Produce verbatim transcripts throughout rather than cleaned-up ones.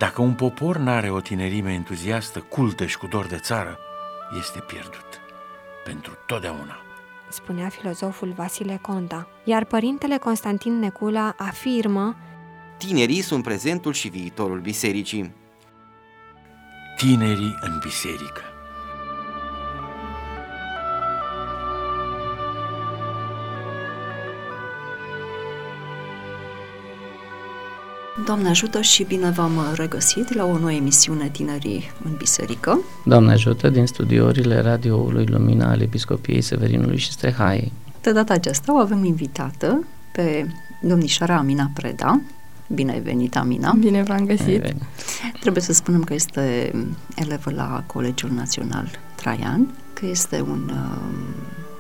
Dacă un popor n-are o tinerime entuziastă, cultă și cu dor de țară, este pierdut pentru totdeauna, spunea filozoful Vasile Conta. Iar părintele Constantin Necula afirmă: tinerii sunt prezentul și viitorul bisericii. Tinerii în biserică. Doamne ajută și bine v-am regăsit la o nouă emisiune Tinerii în Biserică. Doamne ajută din studiourile radioului Lumina al Episcopiei Severinului și Strehaiei. De data aceasta o avem invitată pe domnișoara Amina Preda. Bine ai venit, Amina! Bine v-am găsit! Trebuie să spunem că este elevă la Colegiul Național Traian, că este un uh,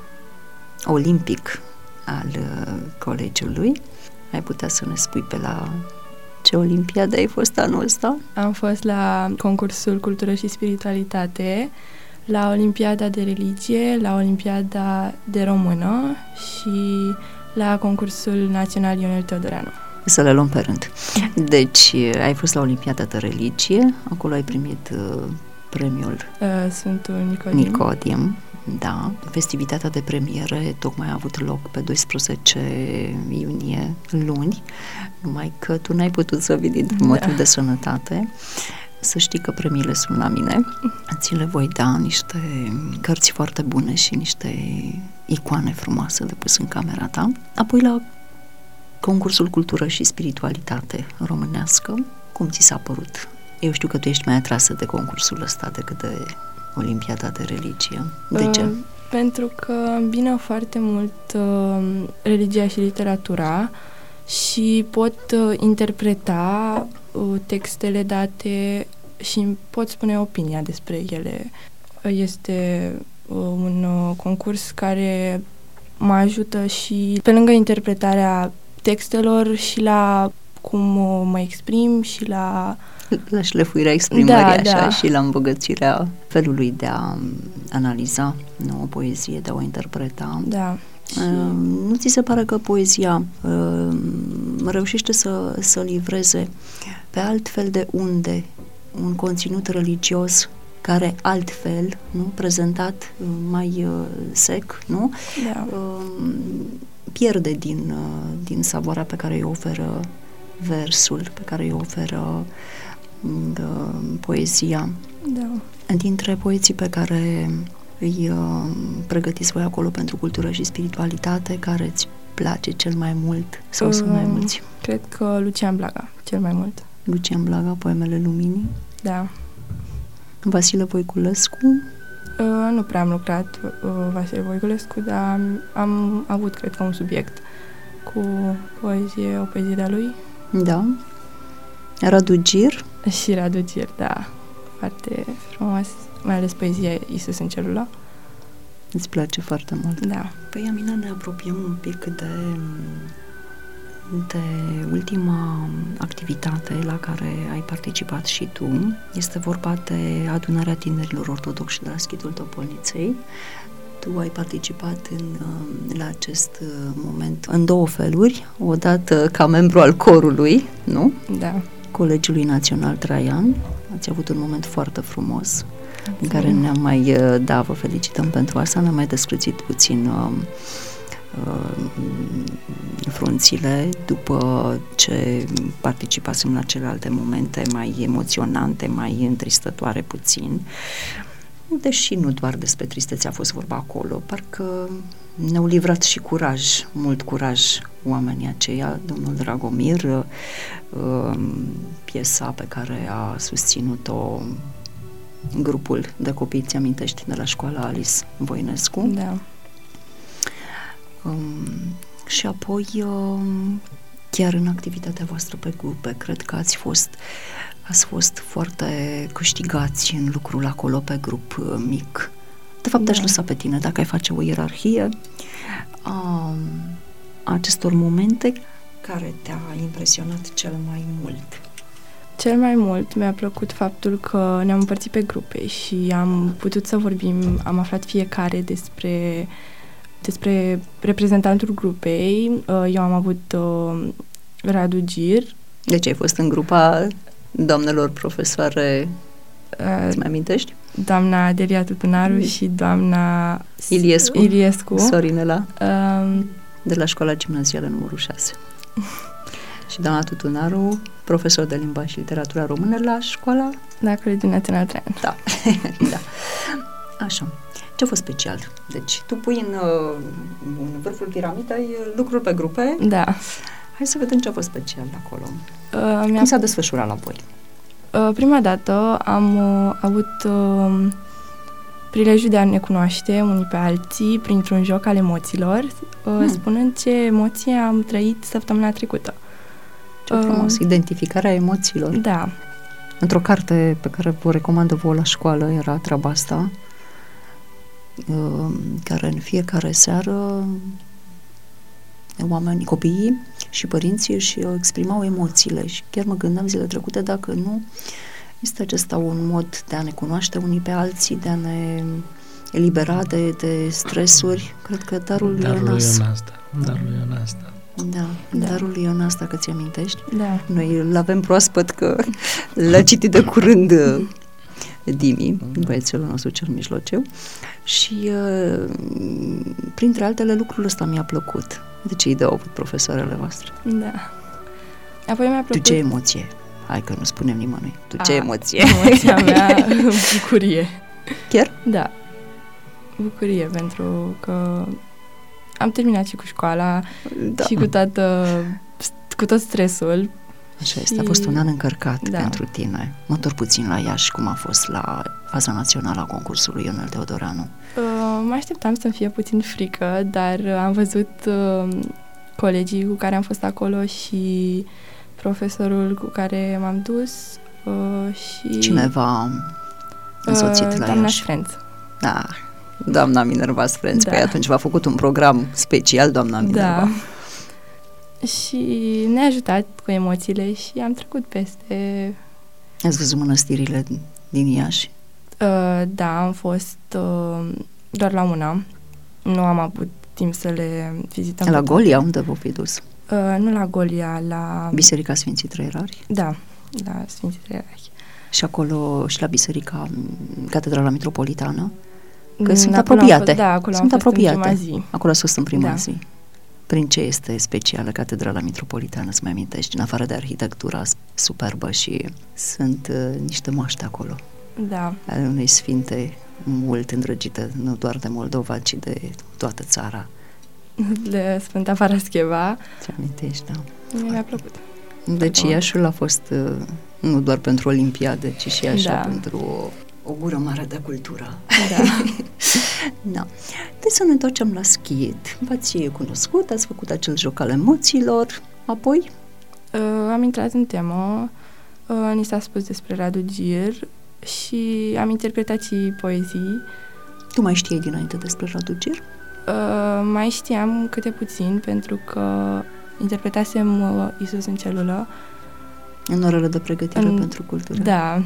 olimpic al uh, colegiului. Ai putea să ne spui pe la ce olimpiadă ai fost anul ăsta? Am fost la concursul Cultură și Spiritualitate, la Olimpiada de Religie, la Olimpiada de Română și la concursul național Ionel Teodoreanu. Să le luăm pe rând. Deci, ai fost la Olimpiada de Religie, acolo ai primit uh, premiul uh, Sfântul Nicodim. Nicodim. Da, festivitatea de premiere tocmai a avut loc pe doisprezece iunie, luni, numai că tu n-ai putut să vii din motiv da. de sănătate. Să știi că premiile sunt la mine. Ți le voi da niște cărți foarte bune și niște icoane frumoase de pus în camera ta. Apoi la concursul Cultură și Spiritualitate românească, cum ți s-a părut? Eu știu că tu ești mai atrasă de concursul ăsta decât de Olimpiada de Religie. De ce? Uh, pentru că îmbină foarte mult uh, religia și literatura și pot uh, interpreta uh, textele date și pot spune opinia despre ele. Este uh, un uh, concurs care mă ajută și pe lângă interpretarea textelor și la cum uh, mă exprim și la la șlefuirea exprimării, da, așa, da. și la îmbogățirea felului de a analiza, nu, o poezie, de a o interpreta. Da. Uh, nu ți se pare că poezia uh, reușește să, să livreze pe alt fel de unde un conținut religios care altfel, nu, prezentat uh, mai uh, sec, nu? Da. Uh, pierde din, uh, din savoarea pe care îi oferă versul, pe care îi oferă uh, poezia. Da. Dintre poeții pe care îi uh, pregătiți voi acolo pentru cultură și spiritualitate, care îți place cel mai mult sau uh, sunt mai mulți? Cred că Lucian Blaga, cel mai mult. Lucian Blaga, Poemele Luminii? Da. Vasile Voiculescu? Uh, nu prea am lucrat uh, Vasile Voiculescu, dar am, am avut, cred că, un subiect cu poezie, o poezie de-a lui. Da. Radu Gir? Și Radu Gir, da. Foarte frumos, mai ales poezia Iisus în celula. Îți place foarte mult. Da. Păi, Amina, ne apropiem un pic de, de ultima activitate la care ai participat și tu. Este vorba de Adunarea Tinerilor Ortodoxi de la Schidul Topolniței. Tu ai participat în, la acest moment în două feluri. Odată ca membru al corului, nu? Da. Colegiului Național Traian. Ați avut un moment foarte frumos în care ne-am mai, da, vă felicităm pentru asta, ne-am mai descrățit puțin uh, uh, frunțile după ce participasem la celelalte momente mai emoționante, mai întristătoare puțin. Deși nu doar despre tristețe a fost vorba acolo, parcă ne-au livrat și curaj, mult curaj oamenii aceia, domnul Dragomir, uh, piesa pe care a susținut-o grupul de copii, ți amintești, de la școala Alice Voinescu. Da. Um, și apoi, um, chiar în activitatea voastră pe grupe, cred că ați fost ați fost foarte câștigați în lucrul acolo pe grup uh, mic. De fapt, da. Aș lăsa pe tine, dacă ai face o ierarhie a, a acestor momente care te-a impresionat cel mai mult. Cel mai mult mi-a plăcut faptul că ne-am împărțit pe grupe și am putut să vorbim, am aflat fiecare despre, despre reprezentantul grupei. Eu am avut uh, Radu Gir. Deci ai fost în grupa doamnelor profesoare, Uh, îți mai amintești? doamna Delia Tutunaru și doamna Iliescu, Iliescu. Sorinela, Uh, de la școala gimnazială numărul șase. Și doamna Tutunaru, profesor de limba și literatura română la școala... la Colegiul Național Traian. Da, da. Așa. Ce a fost special? Deci, tu pui în, uh, în vârful piramidei lucruri pe grupe. Da. Hai să vedem ce a fost special acolo. Uh, Cum s-a desfășurat la voi? Uh, prima dată am uh, avut uh, prilejul de a ne cunoaște unii pe alții printr-un joc al emoțiilor, uh, hmm. spunând ce emoții am trăit săptămâna trecută. Ce frumos, uh, identificarea emoțiilor. Da. Într-o carte pe care vă recomandă vouă la școală era treaba asta, uh, care în fiecare seară oamenii, copiii și părinții își exprimau emoțiile și chiar mă gândeam zilele trecute dacă nu este acesta un mod de a ne cunoaște unii pe alții, de a ne elibera de, de stresuri. Cred că darul, darul lui Ionas. Ionas, da. Darul lui Ionas, da. Da, da, darul lui Ionas, dacă ți amintești. Da. Noi îl avem proaspăt că l-a citit de curând Dimi, băiețelul nostru cel mijlociu, și uh, printre altele lucrul ăsta mi-a plăcut. De ce idee au avut profesoarele voastre? Da. Apoi mi-a plăcut... Tu ce emoție? Hai că nu spunem nimănui. Tu ce A, emoție? Emoția mea, bucurie. Chiar? Da. Bucurie, pentru că am terminat și cu școala, Da. și cu toată, cu tot stresul. Așa este, a fost un an încărcat Da. pentru tine. Mă întorc puțin la Iași, cum a fost la faza națională a concursului Ionel Teodoreanu. Uh, mă așteptam să-mi fie puțin frică, dar am văzut uh, colegii cu care am fost acolo și profesorul cu care m-am dus uh, și... Cineva însoțit uh, la doamna Iași. Sfrenț. Da, doamna Minerva Sfrenț. Da. Păi atunci v-a făcut un program special, doamna Minerva. Da. Și ne-a ajutat cu emoțiile și am trecut peste... Ați văzut mănăstirile din Iași? Uh, da, am fost uh, doar la una. Nu am avut timp să le vizităm. La pe toate. Golia, unde vă fi dus? Uh, nu la Golia, la... Biserica Sfinții Trei Erari? Da, la Sfinții Trei Erari. Și acolo, și la Biserica, Catedrala Metropolitană? Că Mm, sunt acolo apropiate. Am fost, da, acolo sunt am fost apropiate. în prima zi. Acolo ați fost în prima Da. zi. Prin ce este specială Catedrala Metropolitană, îți mai amintești? În afară de arhitectura superbă și sunt uh, niște moaște acolo, Da. ale unei sfinte mult îndrăgite, nu doar de Moldova, ci de toată țara. De Sfânta Parascheva. Ți amintești, da? Mie mi-a plăcut. Deci Foarte Iașul a fost uh, nu doar pentru Olimpiade, ci și așa Da. pentru o, o gură mare de cultură. Da. Da. Deci să ne întoarcem la schiet. V-ați cunoscut, ați făcut acel joc al emoțiilor, apoi? Uh, am intrat în temă, uh, ni s-a spus despre Radu Gir și am interpretat și poezii. Tu mai știai dinainte despre Radu Gir? Uh, mai știam câte puțin, pentru că interpretasem uh, Iisus în celulă. În orele de pregătire În- pentru cultură. Da.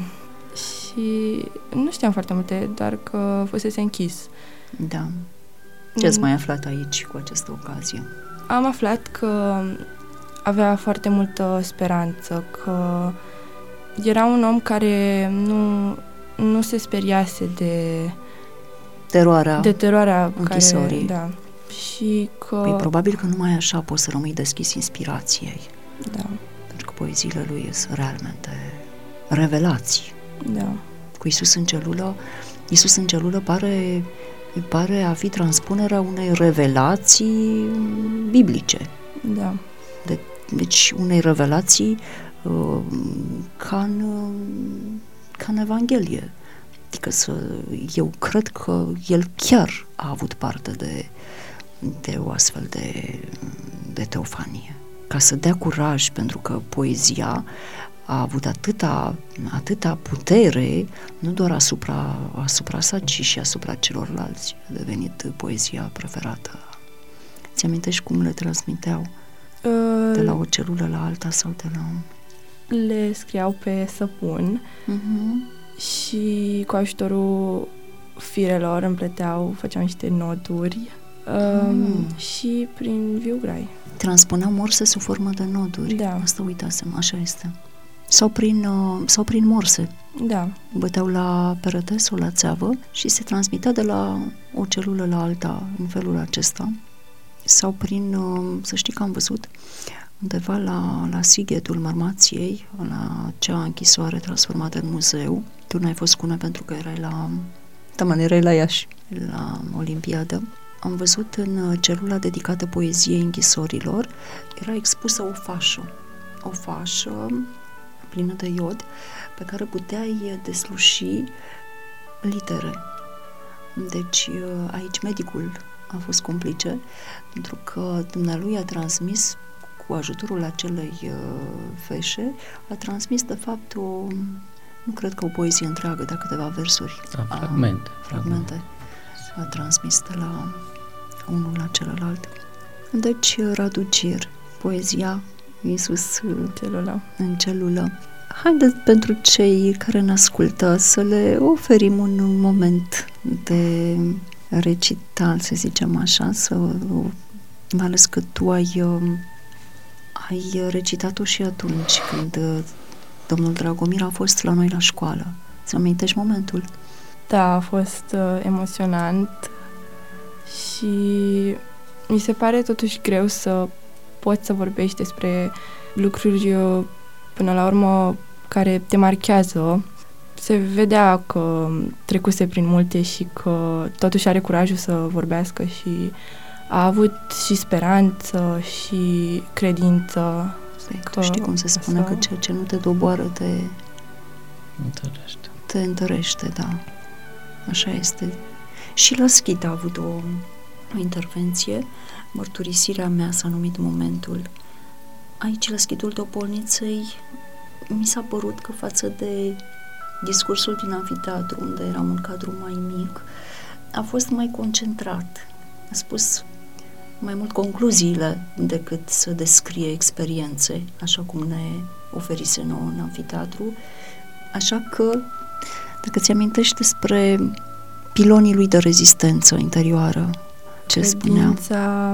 Și nu știam foarte multe, doar că fusese închis. Da. Ce ați Mm. mai aflat aici cu această ocazie? Am aflat că avea foarte multă speranță, că era un om care nu, nu se speriase de, Teroarea. de teroarea închisorii. care... Da. Și că... Păi probabil că numai așa poți să rămâi deschis inspirației. Da, Pentru că poeziile lui sunt realmente revelații. da, Cu Iisus în celulă, Iisus în celulă pare, pare a fi transpunerea unei revelații biblice. da, De, deci unei revelații uh, ca, în, uh, ca în Evanghelie. Adică să, eu cred că el chiar a avut parte de, de o astfel de, de teofanie. Ca să dea curaj, pentru că poezia a avut atâta, atâta putere, nu doar asupra, asupra sa, ci și asupra celorlalți. A devenit poezia preferată. Ți amintești cum le transmiteau? De la o celulă la alta sau de la... le scriau pe săpun Uh-huh. și cu ajutorul firelor împleteau, făceau niște noduri um, Mm. și prin viu grai. Transpuneau morse sub formă de noduri. Da. Asta uitasem, așa este. sau prin, uh, sau prin morse. Da. Băteau la perete sau la țeavă și se transmitea de la o celulă la alta în felul acesta. Sau prin, uh, să știi că am văzut undeva la, la Sighetul Marmației, la cea închisoare transformată în muzeu. Tu n-ai fost cu noi pentru că erai la... Taman, erai la Iași, la Olimpiadă. Am văzut în celula dedicată poeziei închisorilor, era expusă o fașă. O fașă plină de iod, pe care puteai desluși litere. Deci aici medicul a fost complice, pentru că dumnealui a transmis, cu ajutorul acelei feșe, a transmis de fapt o, nu cred că o poezie întreagă, dar câteva versuri. Da, fragmente. A, fragmente. A transmis de la unul la celălalt. Deci, Radu Gir, poezia Iisus Celula. în celulă. Haideți, pentru cei care ne ascultă, să le oferim un moment de recital, să zicem așa, să, mai ales că tu ai, ai recitat-o și atunci când domnul Dragomir a fost la noi la școală. Îți amintești momentul? Da, a fost uh, emoționant și mi se pare totuși greu să poți să vorbești despre lucruri uh, până la urmă care te marchează. Se vedea că trecuse prin multe și că totuși are curajul să vorbească și a avut și speranță și credință. Că știi cum se spune, asta... că ceea ce nu te doboară te întărește. Te întărește, da. Așa este. Și la Schid a avut o, o intervenție, mărturisirea mea s-a numit momentul. Aici, la Schidul Topolniței, mi s-a părut că față de discursul din amfiteatru, unde era un cadru mai mic, a fost mai concentrat. A spus mai mult concluziile decât să descrie experiențe, așa cum ne oferise nouă în amfiteatru. Așa că, dacă ți-amintești despre pilonii lui de rezistență interioară, ce spunea? Credința,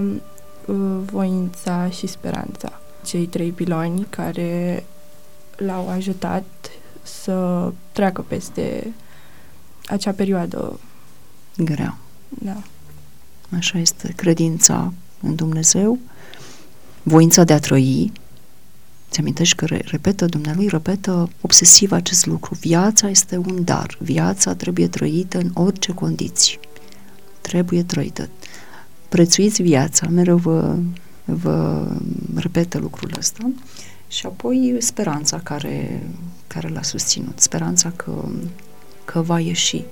voința și speranța. Cei trei piloni care l-au ajutat să treacă peste acea perioadă grea. Da. Așa este, credința în Dumnezeu, voința de a trăi. Ți-amintești că repetă, dumnealui repetă obsesiv acest lucru. Viața este un dar. Viața trebuie trăită în orice condiții. Trebuie trăită. Prețuiți viața. Mereu vă, vă repetă lucrul ăsta. Și apoi speranța care, care l-a susținut. Speranța că, că va ieși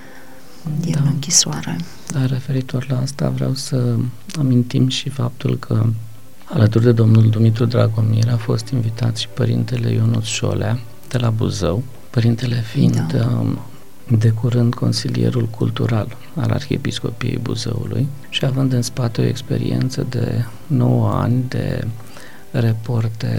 din da. închisoare. Da, referitor la asta vreau să amintim și faptul că alături de domnul Dumitru Dragomir a fost invitat și părintele Ionuț Șolea de la Buzău, părintele fiind da. de curând consilierul cultural al Arhiepiscopiei Buzăului și având în spate o experiență de nouă ani de reporter,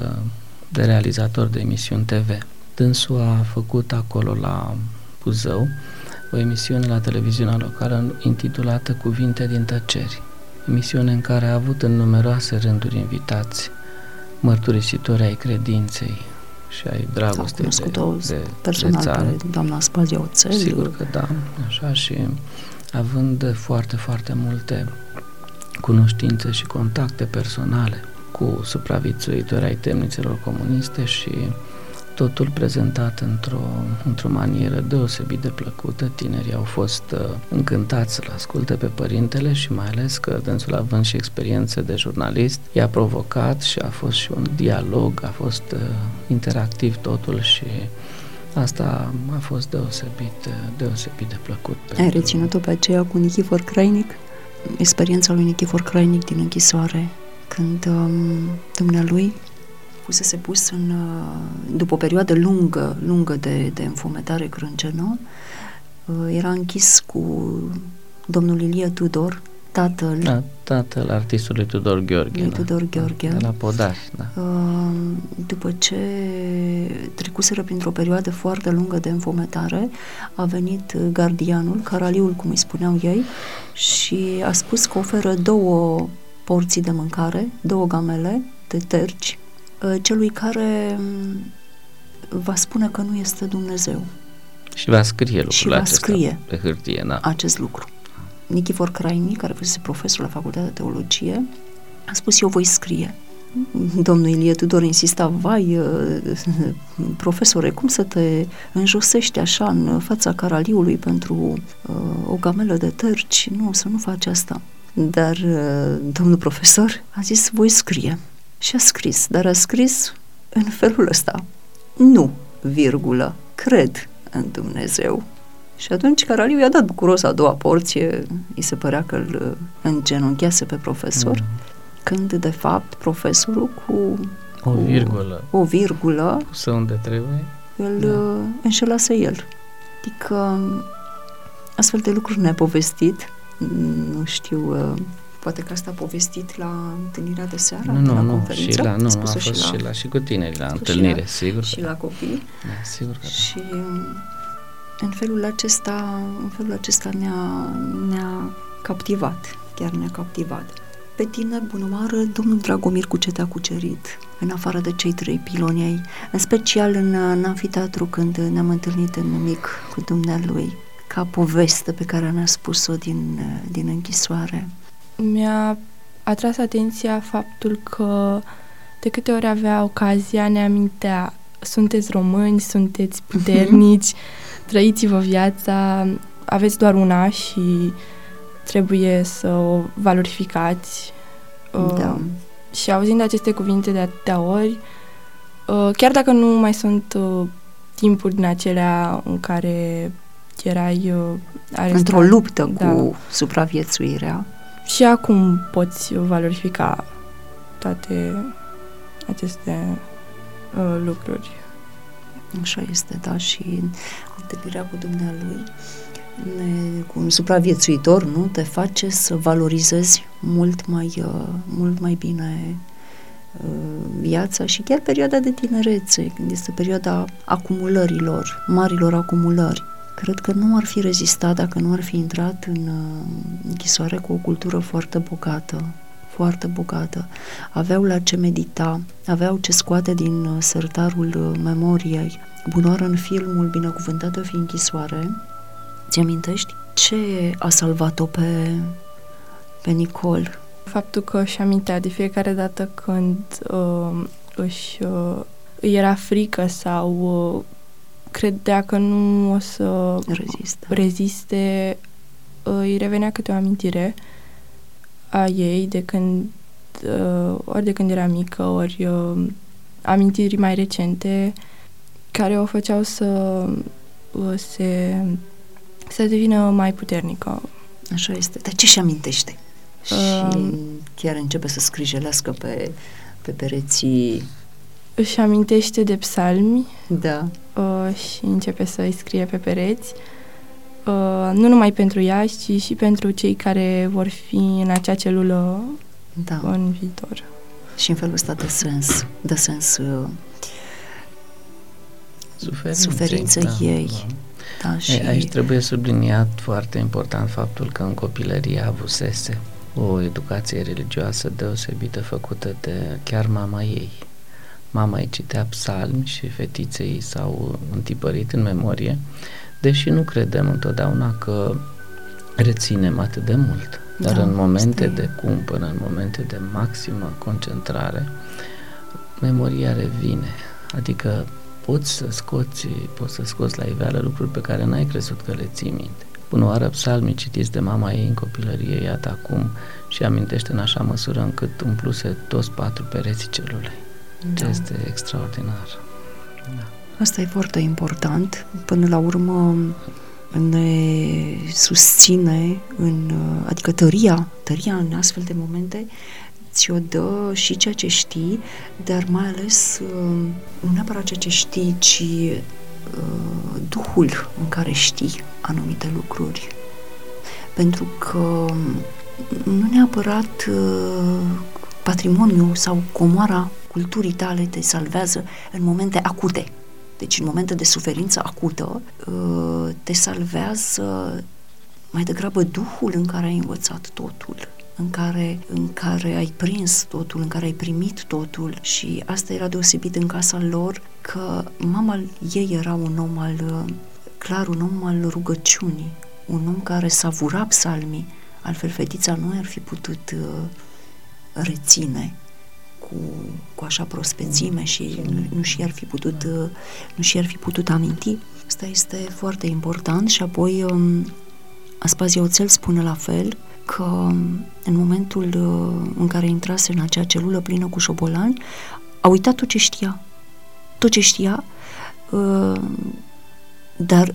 de realizator de emisiuni T V. Dânsul a făcut acolo la Buzău o emisiune la televiziunea locală intitulată Cuvinte din tăceri, emisiune în care a avut în numeroase rânduri invitați mărturisitori ai credinței și ai dragostei de, de, personal de țară. Pe doamna Spazia Oțel. Sigur că da, așa, și având foarte, foarte multe cunoștințe și contacte personale cu supraviețuitori ai temnițelor comuniste și totul prezentat într-o, într-o manieră deosebit de plăcută. Tinerii au fost uh, încântați să-l asculte pe părintele și mai ales că dânsul, având și experiențe de jurnalist, i-a provocat și a fost și un dialog, a fost uh, interactiv totul și asta a fost deosebit, deosebit de plăcut. Ai pentru... reținut-o pe aceea cu Nichifor Crainic? Experiența lui Nichifor Crainic din închisoare, când um, dumnealui fusese pus în, după o perioadă lungă, lungă de, de înfometare crâncenă, era închis cu domnul Ilie Tudor, tatăl... Da, tatăl artistului Tudor Gheorghe. Lui Tudor Gheorghe. De la Podari, da. După ce trecuseră printr-o perioadă foarte lungă de înfometare, a venit gardianul, caraliul, cum îi spuneau ei, și a spus că oferă două porții de mâncare, două gamele de terci, celui care va spune că nu este Dumnezeu. Și va scrie lucrul și va acesta scrie pe hârtie, da. acest lucru. Nichifor Craini, care fusese profesor la Facultatea de Teologie, a spus: eu voi scrie. Domnul Ilie Tudor insista: vai, profesore, cum să te înjosești așa în fața caraliului pentru uh, o gamelă de tărci? Nu, să nu faci asta. Dar uh, domnul profesor a zis: voi scrie. Și a scris, dar a scris în felul ăsta: nu, virgulă, cred în Dumnezeu. Și atunci caraliul i-a dat bucuros a doua porție, îi se părea că îl îngenunchease pe profesor, mm. când de fapt profesorul cu o virgulă, o virgulă pusă unde trebuie, îl da. înșelase el. Adică astfel de lucruri ne-a povestit, nu știu, poate că asta a povestit la întâlnirea de seară, nu, la nu, conferință. Și la, nu, a fost și la, și la și cu tineri la întâlnire, la, sigur. Și la copii. Da, sigur că și în felul acesta, în felul acesta ne-a, ne-a captivat, chiar ne-a captivat. Pe tine, bunăoară, domnul Dragomir cu ce te-a cucerit, în afară de cei trei piloni ai, în special în, în amfiteatru, când ne-am întâlnit în mic cu dumnealui, ca poveste pe care ne-a spus-o din, din închisoare. Mi-a atras atenția faptul că de câte ori avea ocazia ne amintea: sunteți români, sunteți puternici, trăiți-vă viața, aveți doar una și trebuie să o valorificați. Da. Uh, și auzind aceste cuvinte de atâtea ori, uh, chiar dacă nu mai sunt uh, timpuri din acelea în care erai uh, arestat, într-o luptă da, cu supraviețuirea, și acum poți valorifica toate aceste uh, lucruri. Așa este, da, și întâlnirea cu dumnealui, ne, cu un supraviețuitor, nu, te face să valorizezi mult mai, uh, mult mai bine uh, viața și chiar perioada de tinerețe, când este perioada acumulărilor, marilor acumulări. Cred că nu ar fi rezistat dacă nu ar fi intrat în uh, închisoare cu o cultură foarte bogată, foarte bogată. Aveau la ce medita, aveau ce scoate din uh, sertarul uh, memoriei. Bunoară, în filmul Binecuvântată fi închisoare, ți amintești ce a salvat-o pe, pe Nicol? Faptul că își amintea de fiecare dată când uh, își, uh, îi era frică sau uh, credea că nu o să reziste, reziste uh, îi revenea câte o amintire a ei de când, uh, ori de când era mică, ori uh, amintiri mai recente care o făceau să uh, se să devină mai puternică. Așa este. Dar ce-și amintește? Uh, și chiar începe să scrijelească pe, pe pereții. Își amintește de psalmi, da, uh, și începe să îi scrie pe pereți, uh, nu numai pentru ea, ci și pentru cei care vor fi în acea celulă, da, în viitor. Și în felul ăsta dă sens, dă sens uh, suferință da, ei. Da. Da, și... Aici trebuie subliniat foarte important faptul că în copilărie avusese o educație religioasă deosebită făcută de chiar mama ei. Mama îi citea psalmi și fetiței s-au întipărit în memorie, deși nu credem întotdeauna că reținem atât de mult. Dar da, în momente de cumpănă, în momente de maximă concentrare, memoria revine. Adică poți să scoți, poți să scoți la iveală lucruri pe care n-ai crezut că le ții minte. Bună oară, psalmii citiți de mama ei în copilărie, iată acum, și amintește în așa măsură încât umpluse toți patru pereții celulei. Da. Este extraordinar. Da. Asta e foarte important. Până la urmă ne susține în, adică tăria, tăria în astfel de momente ți-o dă și ceea ce știi, dar mai ales nu neapărat ceea ce știi, ci uh, duhul în care știi anumite lucruri. Pentru că nu neapărat uh, patrimoniul sau comoara culturii tale te salvează în momente acute. Deci în momente de suferință acută uh, te salvează mai degrabă duhul în care ai învățat totul, în care, în care ai prins totul, în care ai primit totul. Și asta era deosebit în casa lor, că mama ei era un om al, clar, un om al rugăciunii, un om care savura psalmii, altfel fetița nu ar fi putut uh, reține cu, cu așa prospețime și nu, nu și-ar fi putut, uh, nu și-ar fi putut aminti. Asta este foarte important și apoi um, Aspazia Oțel spune la fel că în momentul uh, în care intrase în acea celulă plină cu șobolani, a uitat tot ce știa. Tot ce știa, uh, dar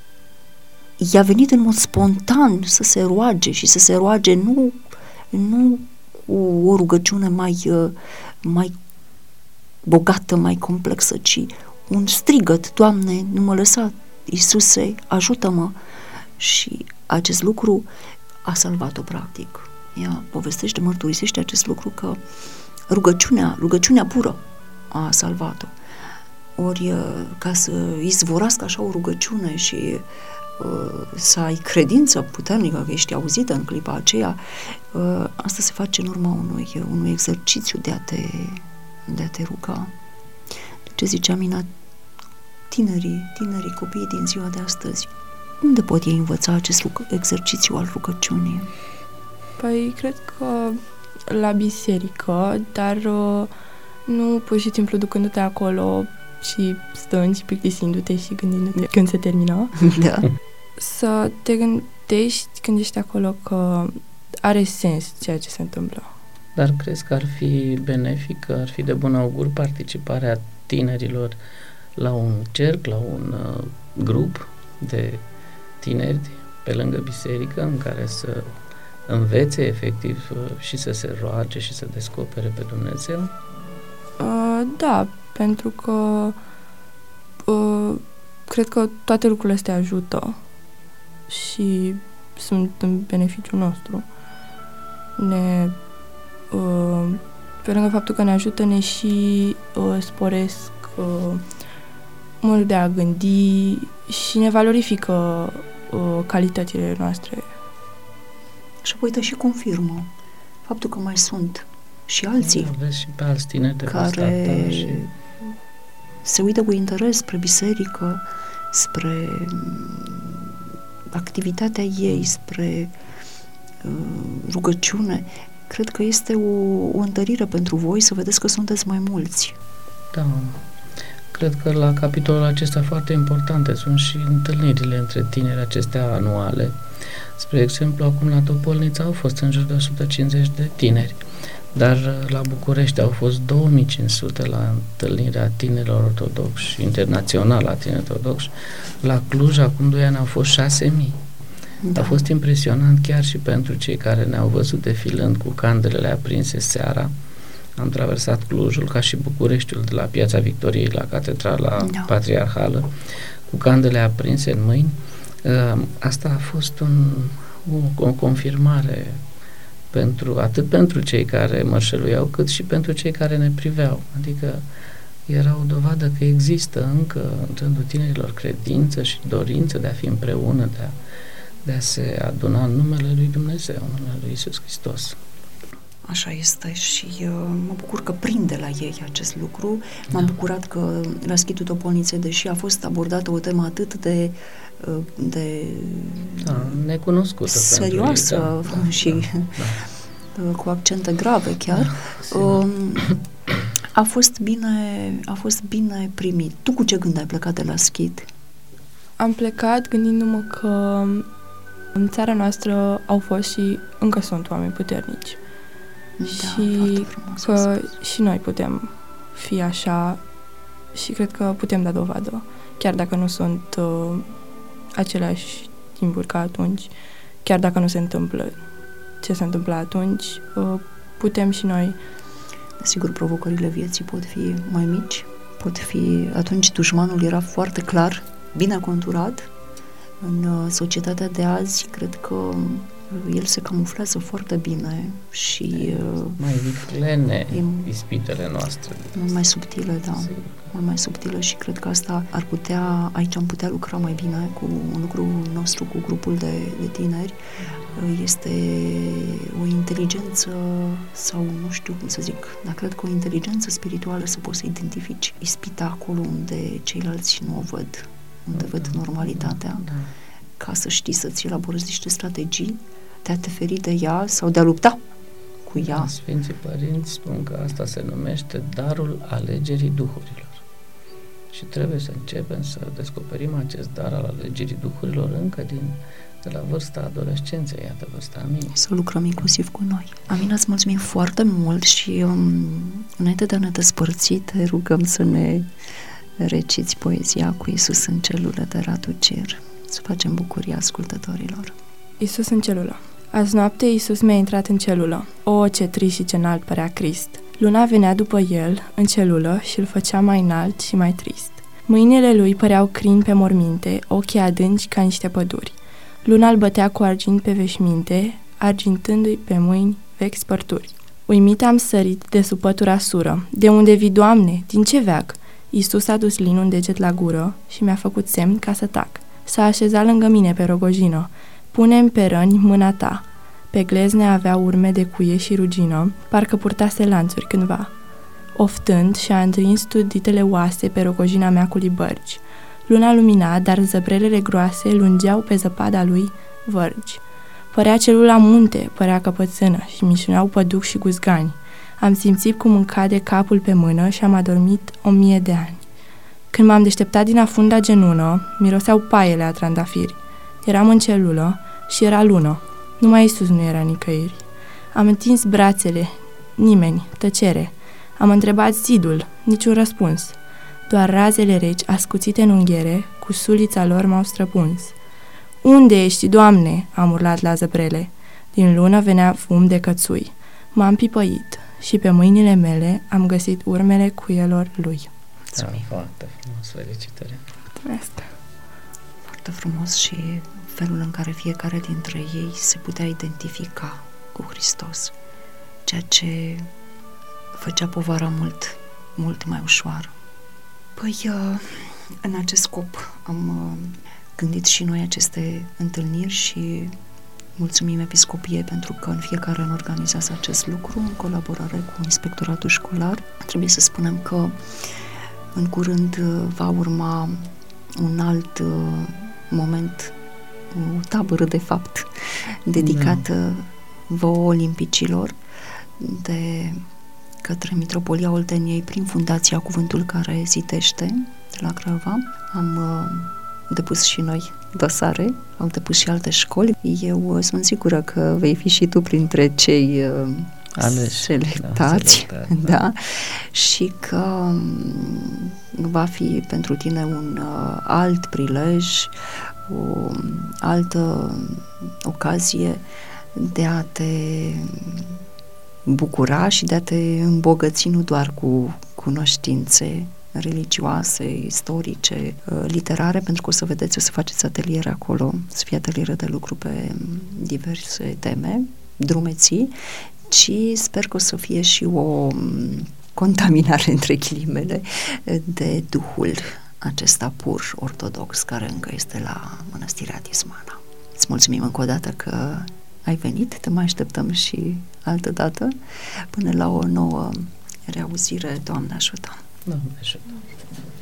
i-a venit în mod spontan să se roage și să se roage nu, nu cu o rugăciune mai, uh, mai bogată, mai complexă, ci un strigăt: Doamne, nu mă lăsa, Iisuse, ajută-mă! Și acest lucru a salvat-o practic. Ea povestește, mărturisește acest lucru, că rugăciunea, rugăciunea pură a salvat-o. Ori ca să izvorască așa o rugăciune și uh, să ai credință puternică că ești auzită în clipa aceea, uh, asta se face în urma unui, unui exercițiu de a te, de a te ruga. Ce ziceam, Ina, tinerii, tinerii copii din ziua de astăzi, unde pot ei învăța acest exercițiu al rugăciunii? Păi, cred că la biserică, dar uh, nu pur și simplu ducându-te acolo și stând și plictisindu-te și gândindu-te când se termină. Da. Să te gândești când ești acolo că are sens ceea ce se întâmplă. Dar crezi că ar fi benefic, ar fi de bun augur participarea tinerilor la un cerc, la un uh, grup de tineri pe lângă biserică în care să învețe efectiv uh, și să se roage și să descopere pe Dumnezeu? Uh, da, pentru că uh, cred că toate lucrurile astea ajută și sunt în beneficiul nostru. Ne, uh, pe lângă faptul că ne ajută, ne și uh, sporesc uh, modul de a gândi și ne valorifică uh, calitățile noastre. Și apoi te și confirmă faptul că mai sunt și alții, aveți și pe alți tineri de care și... se uită cu interes spre biserică, spre activitatea ei, spre uh, rugăciune. Cred că este o, o întărire pentru voi să vedeți că sunteți mai mulți. Da, cred că la capitolul acesta foarte importante sunt și întâlnirile între tineri, acestea anuale. Spre exemplu, acum la Topolnița au fost în jur de o sută cincizeci de tineri, dar la București au fost două mii cinci sute la întâlnirea tinerilor ortodoxi, internațională a tinerilor ortodoxi. La Cluj, acum doi ani, au fost șase mii. Da. A fost impresionant chiar și pentru cei care ne-au văzut defilând cu candelele aprinse seara. Am traversat Clujul, ca și Bucureștiul, de la Piața Victoriei la Catedrala da. Patriarhală, cu candele aprinse în mâini. Asta a fost un, o, o confirmare pentru, atât pentru cei care mărșăluiau, cât și pentru cei care ne priveau. Adică era o dovadă că există încă în rândul tinerilor credință și dorință de a fi împreună, de a, de a se aduna în numele lui Dumnezeu, în numele lui Iisus Hristos. Așa este și uh, mă bucur că prinde la ei acest lucru. M-am da. bucurat că la Schitul Topolniței, deși a fost abordată o temă atât de uh, de da, necunoscută, serioasă ei, da, și da, da. cu accente grave chiar, da, uh, a fost bine, a fost bine primit. Tu cu ce gând ai plecat de la Schit? Am plecat gândindu-mă că în țara noastră au fost și încă sunt oameni puternici. Da, și că și noi putem fi așa și cred că putem da dovadă, chiar dacă nu sunt uh, aceleași timpuri ca atunci, chiar dacă nu se întâmplă ce se întâmplă atunci, uh, putem și noi. Sigur, provocările vieții pot fi mai mici, pot fi, atunci dușmanul era foarte clar, bine conturat. În uh, societatea de azi, cred că El se camuflează foarte bine și... Mai viclene ispitele noastre. Mult mai subtile, da. Sigur. Mult mai subtilă și cred că asta ar putea, aici am putea lucra mai bine cu un lucru nostru, cu grupul de, de tineri. Este o inteligență sau nu știu cum să zic, dar cred că o inteligență spirituală să poți să identifici ispita acolo unde ceilalți nu o văd, unde văd normalitatea, ca să știi să-ți elaborezi niște strategii de a te feri de ea sau de a lupta cu ea. Sfinții Părinți spun că asta se numește darul alegerii duhurilor. Și trebuie să începem să descoperim acest dar al alegerii duhurilor încă din de la vârsta adolescenței, iată vârsta Amin. Să lucrăm inclusiv cu noi. Amina, îți mulțumim foarte mult și um, înainte de a ne despărți, te rugăm să ne reciți poezia cu Iisus în celulă de Radu Cir, să facem bucuria ascultătorilor. Iisus în celulă. Azi noapte Iisus mi-a intrat în celulă. O, ce trist și ce înalt părea Crist! Luna venea după el în celulă și îl făcea mai înalt și mai trist. Mâinile lui păreau crini pe morminte, ochii adânci ca niște păduri. Luna îl bătea cu argint pe veșminte, argintându-i pe mâini vechi spărturi. Uimit am sărit de sub pătura sură. De unde vii, Doamne? Din ce veac? Iisus a dus linul un deget la gură și mi-a făcut semn ca să tac. S-a așezat lângă mine pe rogojină. Pune-mi pe răni mâna ta. Pe glezne avea urme de cuie și rugină, parcă purtase lanțuri cândva. Oftând și-a întrins studitele oase pe rogojina mea cu libărgi. Luna lumina, dar zăbrelele groase lungeau pe zăpada lui vărgi. Părea celula munte, părea căpățână și mișuneau păduc și guzgani. Am simțit cum îmi cade capul pe mână și am adormit o mie de ani. Când m-am deșteptat din afunda genună, miroseau paiele a trandafiri. Eram în celulă și era lună. Numai Iisus nu era nicăieri. Am întins brațele, nimeni, tăcere. Am întrebat zidul, niciun răspuns. Doar razele reci, ascuțite în unghiere, cu sulița lor m-au străpuns. Unde ești, Doamne?" am urlat la zăbrele. Din lună venea fum de cățui. M-am pipăit și pe mâinile mele am găsit urmele cuielor lui. Da, foarte frumos, felicitări. Mulțumesc. Foarte frumos și felul în care fiecare dintre ei se putea identifica cu Hristos, ceea ce făcea povara mult, mult mai ușoară. Păi, în acest scop am gândit și noi aceste întâlniri și mulțumim Episcopiei pentru că în fiecare an organizează acest lucru în colaborare cu Inspectoratul Școlar. Trebuie să spunem că în curând va urma un alt moment, o tabără de fapt dedicată vouă olimpicilor de către Mitropolia Olteniei prin Fundația Cuvântul care zitește de la Craiova. Am uh, depus și noi dosare, au depus și alte școli. Eu uh, sunt sigură că vei fi și tu printre cei uh, aleși, selectați, da, da, da, și că um, va fi pentru tine un uh, alt prilej, o altă ocazie de a te bucura și de a te îmbogăți nu doar cu cunoștințe religioase, istorice, literare, pentru că o să vedeți, o să faceți ateliere acolo, să fie ateliere de lucru pe diverse teme, drumeții, ci sper că o să fie și o contaminare între ghilimele de duhul acesta pur ortodox care încă este la Mănăstirea Tismana. Îți mulțumim încă o dată că ai venit, te mai așteptăm și altă dată, până la o nouă reauzire. Doamne ajută! Doamne ajută!